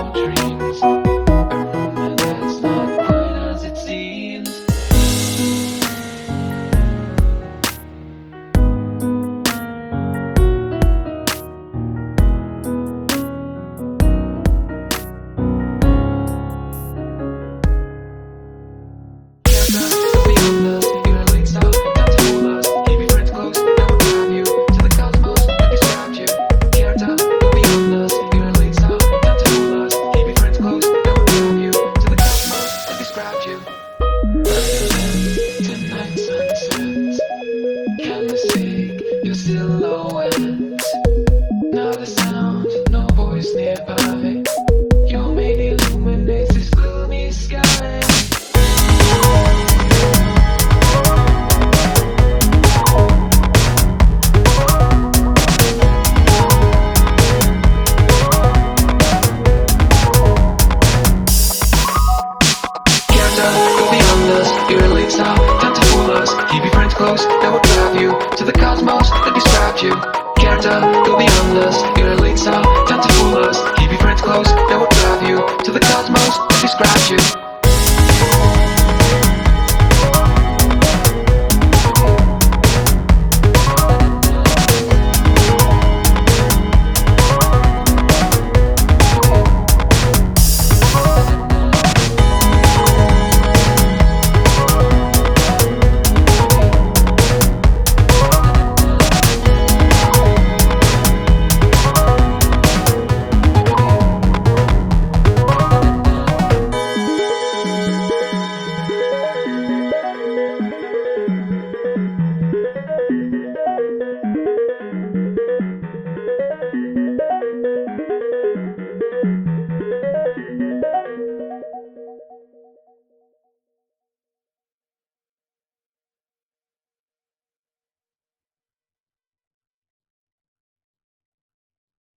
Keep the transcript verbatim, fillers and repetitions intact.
your dreams. A rumor that's not quite as it seems. Your silhouette, not a sound, no voice nearby. Your mane illuminates this gloomy sky. Go beyond us, you're a late star, time to fool us. Keep your friends close, that will drive you to the cosmos that described you. Character, go beyond us, you're a late star, time to fool us. Keep your friends close,